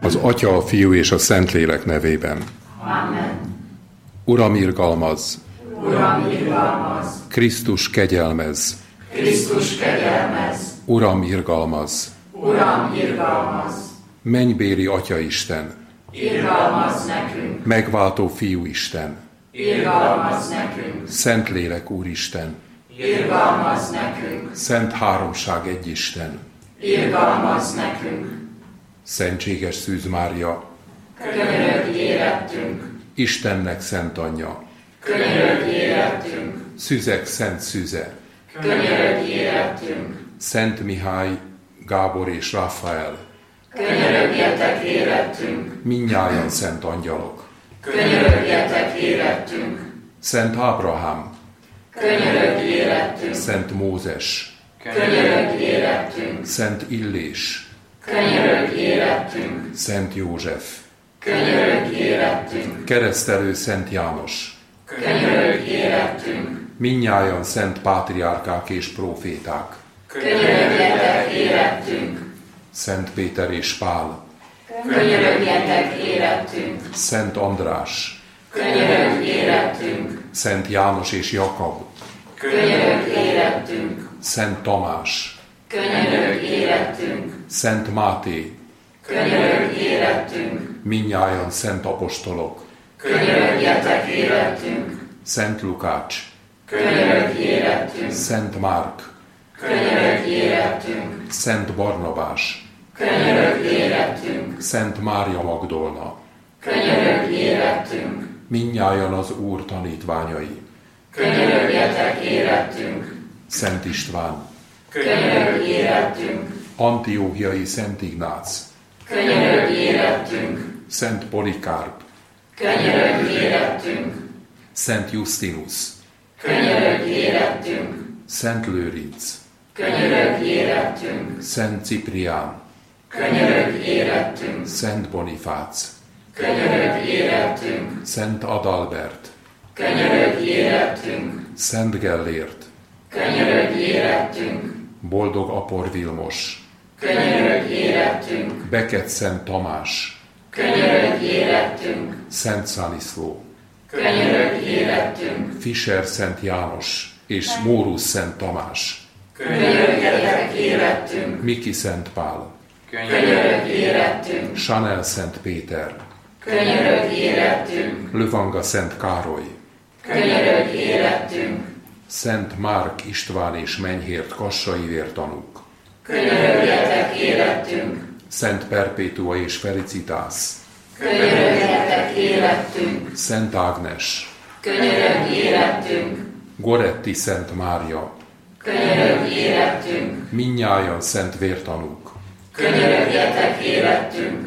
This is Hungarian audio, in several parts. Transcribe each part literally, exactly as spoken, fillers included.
Az Atya, a Fiú és a Szentlélek nevében. Amen. Uram, irgalmazz! Uram, irgalmazz! Krisztus, kegyelmezz! Krisztus, kegyelmezz! Uram, irgalmazz! Uram, irgalmazz! Mennybéli Atyaisten! Irgalmazz nekünk! Megváltó Fiúisten! Irgalmazz nekünk! Szentlélek Úristen! Irgalmazz nekünk! Szent Háromság egyisten! Irgalmazz nekünk! Szentséges Szűz Mária! Könyörögj érettünk! Istennek Szent Anyja! Könyörögj érettünk! Szüzek Szent Szüze! Könyörögj érettünk! Szent Mihály, Gábor és Rafael! Könyörögjetek érettünk! Mindnyájan szent angyalok! Könyörögjetek érettünk! Szent Ábrahám! Könyörögj érettünk! Szent Mózes! Könyörögj érettünk! Szent Illés! Könyörögj érettünk! Szent József! Könyörögj érettünk! Keresztelő Szent János! Könyörögj érettünk! Mindnyájan szent pátriárkák és próféták! Könyörögjetek érettünk! Szent Péter és Pál! Könyörögjetek érettünk! Szent András! Könyörögj érettünk! Szent János és Jakab! Könyörögj érettünk! Szent Tamás! Könyörögj érettünk! Szent Máté! Könyörögj érettünk! Mindnyájan szent apostolok! Könyörögjetek érettünk! Szent Lukács! Könyörögj érettünk! Szent Márk! Könyörögj érettünk! Szent Barnabás! Könyörögj érettünk! Szent Mária Magdolna! Könyörögj érettünk! Mindnyájan az Úr tanítványai! Könyörögjetek érettünk! Szent István! Könyörögj érettünk! Antióchiai Szent Ignác! Könyörögj érettünk! Szent Polikárp! Könyörögj érettünk! Szent Justinus! Könyörögj érettünk! Szent Lőrinc! Könyörögj érettünk! Szent Ciprián! Könyörögj érettünk! Szent Bonifác! Könyörögj érettünk! Szent Adalbert! Könyörögj érettünk! Szent Gellért! Könyörögj érettünk! Boldog Apor Vilmos! Könyörögj érettünk! Beket Szent Tamás! Könyörögj érettünk! Szent Szaniszló! Könyörögj érettünk! Fischer Szent János és Mórus Szent Tamás! Könyörögjetek érettünk! Miki Szent Pál! Könyörögj érettünk! Chanel Szent Péter! Könyörögj érettünk! Lövanga Szent Károly! Könyörögj érettünk! Szent Márk István és Menyhért kassai vértanúk! Könyörögjetek érettünk! Szent Perpétua és Felicitász! Könyörögjetek érettünk! Szent Ágnes! Könyörögj érettünk! Goretti Szent Mária! Könyörögj érettünk! Mindnyájan szent vértanúk! Könyörögjetek érettünk!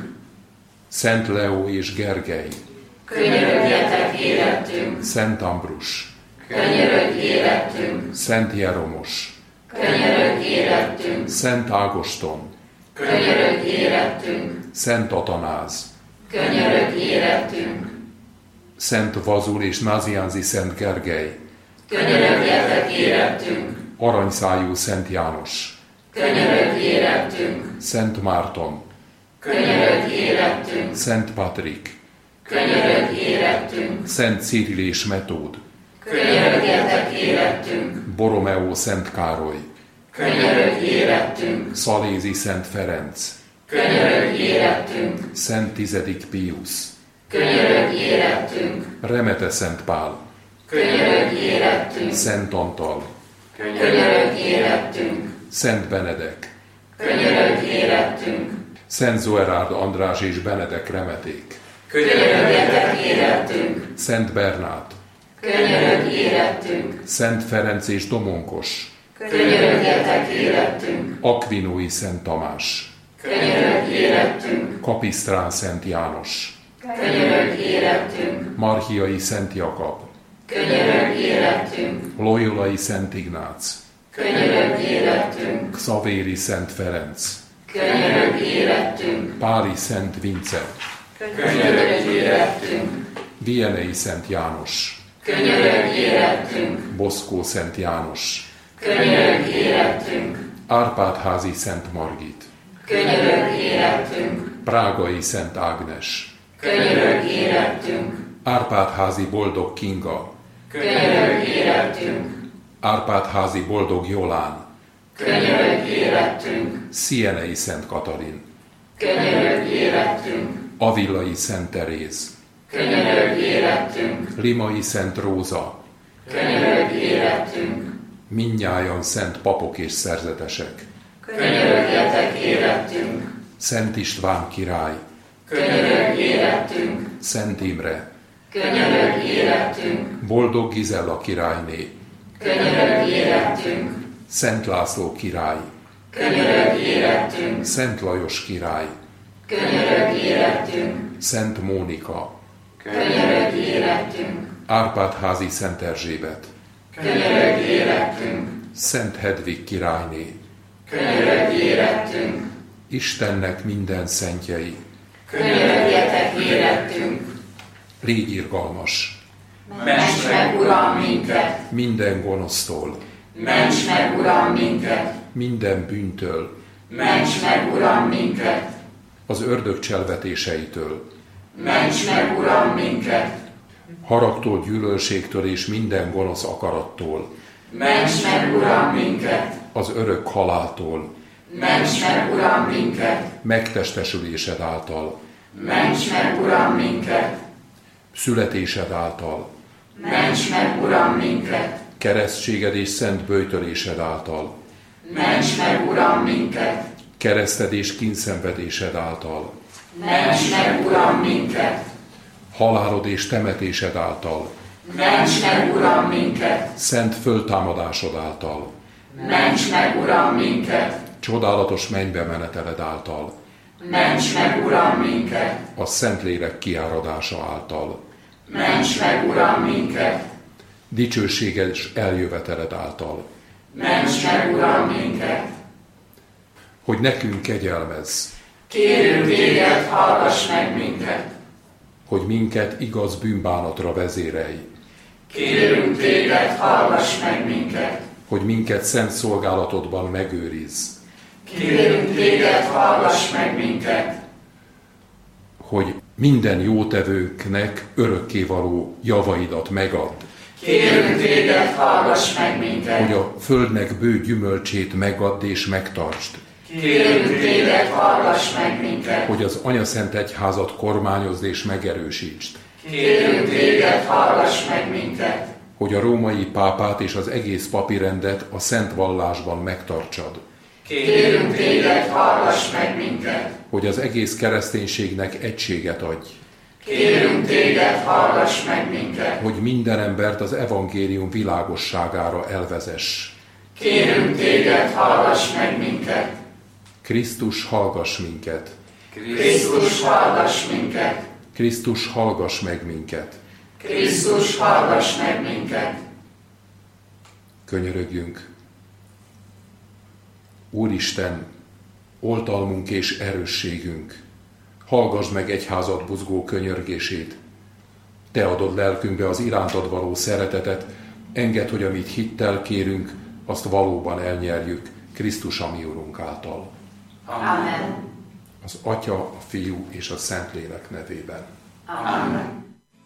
Szent Leó és Gergely! Könyörögjetek érettünk! Szent Ambrus! Könyörögj érettünk! Szent Jeromos! Könyörögj érettünk! Szent Ágoston! Könyörögj érettünk! Szent Atanáz! Könyörögj érettünk! Szent Vazul és Náziánzi Szent Gergely! Könyörögjetek érettünk! Aranyszájú Szent János! Könyörögj érettünk! Szent Márton! Könyörögj érettünk! Szent Patrik! Könyörögj érettünk! Szent Cyril és Metód! Könyörögjetek érettünk! Borromeó Szent Károly! Könyörögj érettünk! Szalézi Szent Ferenc! Könyörögj érettünk! Szent Tizedik Piusz! Könyörögj érettünk! Remete Szent Pál! Könyörögj érettünk! Szent Antal! Könyörögj érettünk! Szent Benedek! Könyörögj érettünk! Szent Zoerárd András és Benedek Remeték! Könyörögjetek érettünk! Szent Bernát! Könyörögj érettünk! Szent Ferenc és Domonkos! Könyörögjetek érettünk! Akvinói Szent Tamás! Könyörögj érettünk! Kapisztrán Szent János! Könyörögj érettünk! Marhiai Szent Jakab! Könyörögj érettünk! Loyolai Szent Ignác! Könyörögj érettünk! Xavéri Szent Ferenc! Könyörögj érettünk! Páli Szent Vince! Könyörögj érettünk! Vienei Szent János! Könyörögj érettünk! Boszkó Szent János! Könyörögj érettünk! Árpád-házi Szent Margit! Könyörögj érettünk! Prágai Szent Ágnes, könyörögj érettünk, Árpád-házi Boldog Kinga, könyörögj érettünk, Árpád-házi Boldog Jolán, könyörögj érettünk, Szienei Szent Katalin, könyörögj érettünk, Avillai Szent Teréz, könyörögj érettünk, Limai Szent Róza, könyörögj érettünk, mindnyájan szent papok és szerzetesek, könyörögjetek érettünk, Szent István király, könyörögj érettünk, Szent Imre, könyörögj érettünk, Boldog Gizella királyné, könyörögj érettünk, Szent László király, könyörögj érettünk, Szent Lajos király, könyörögj érettünk, Szent Mónika, könyörögj érettünk, Árpád-házi Szent Erzsébet, könyörögj érettünk, Szent Hedvig királyné, könyörögj érettünk, Istennek minden szentjei, könyörögjetek érettünk, légy irgalmas, ments meg, Uram, minket, minden gonosztól, ments meg, Uram, minket, minden bűntől, ments meg, Uram, minket, az ördög cselvetéseitől, ments meg, Uram, minket, haragtól, gyűlölségtől és minden gonosz akarattól, ments meg, Uram, minket, az örök haláltól, ments meg, Uram, minket, megtestesülésed által, ments meg, Uram, minket, születésed által, ments meg, Uram, minket, keresztséged és szent böjtölésed által, ments meg, Uram, minket, kereszted és kínszenvedésed által, ments meg, Uram, minket, halálod és temetésed által, ments meg, Uram, minket, szent föltámadásod által, ments meg, Uram, minket, csodálatos mennybe meneteled által, ments meg, Uram, minket, a Szentlélek kiáradása által, ments meg, Uram, minket, dicsőséges eljöveteled által, ments meg, Uram, minket, hogy nekünk kegyelmezz, kérünk téged, hallgass meg minket, hogy minket igaz bűnbánatra vezérelj, kérünk téged, hallgass meg minket, hogy minket szent szolgálatodban megőrizz, kérünk téged, hallgass meg minket, hogy minden jótevőnknek örökkévaló javaidat megadd, kérünk téged, hallgass meg minket, hogy a földnek bő gyümölcsét megadd és megtartsd, kérünk téged, hallgass meg minket, hogy az Anyaszent Egyházat kormányozd és megerősítsd, kérünk téged, hallgass meg minket, hogy a római pápát és az egész papi rendet a szent vallásban megtartsad, kérünk téged, hallgass meg minket, hogy az egész kereszténységnek egységet adj, kérünk téged, hallgass meg minket, hogy minden embert az evangélium világosságára elvezess. kérünk téged, hallgass meg minket, Krisztus, hallgass minket! Krisztus, hallgass minket, Krisztus, hallgass meg minket! Krisztus, hallgass meg minket, Könyörögjünk! Úristen, oltalmunk és erősségünk, hallgass meg egyházad buzgó könyörgését. Te adod lelkünkbe az irántad való szeretetet, engedd, hogy amit hittel kérünk, azt valóban elnyerjük Krisztus, a mi Urunk által. Amen. Az Atya, a Fiú és a Szentlélek nevében. Amen.